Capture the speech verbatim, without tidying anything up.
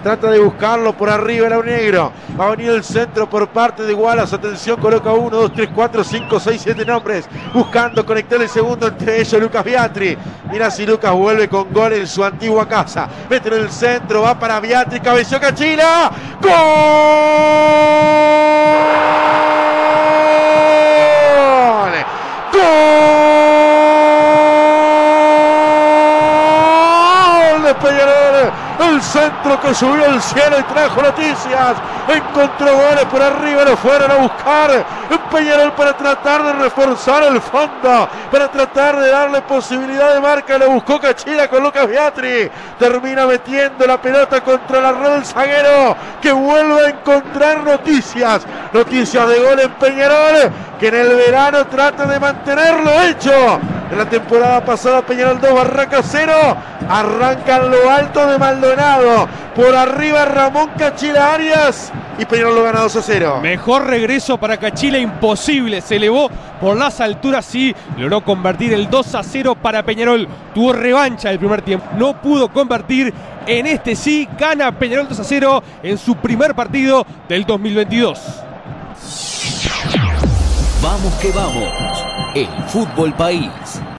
trata de buscarlo por arriba el negro. Va a venir el centro por parte de Wallace. Atención, coloca uno, dos, tres, cuatro, cinco, seis, siete nombres. Buscando conectar el segundo, entre ellos Lucas Biatri. Mira si Lucas vuelve con gol en su antigua casa. Mete en el centro, va para Biatri, cabeció Cachila. ¡Gol! ¡Gol de Peñarol! El centro que subió al cielo y trajo noticias. Encontró goles por arriba, lo fueron a buscar Peñarol para tratar de reforzar el fondo, para tratar de darle posibilidad de marca. Lo buscó Cachila con Lucas Biatri. Termina metiendo la pelota contra la red del zaguero, que vuelve a encontrar noticias. Noticias de gol en Peñarol, que en el verano trata de mantenerlo hecho. En la temporada pasada Peñarol dos, Barraca cero. Arranca en lo alto de Maldonado. Por arriba Ramón Cachila Arias. Y Peñarol lo gana dos a cero. Mejor regreso para Cachila imposible. Se elevó por las alturas y logró convertir el dos a cero para Peñarol. Tuvo revancha el primer tiempo. No pudo convertir. En este sí gana Peñarol dos a cero en su primer partido del dos mil veintidós. Vamos que vamos. El Fútbol País.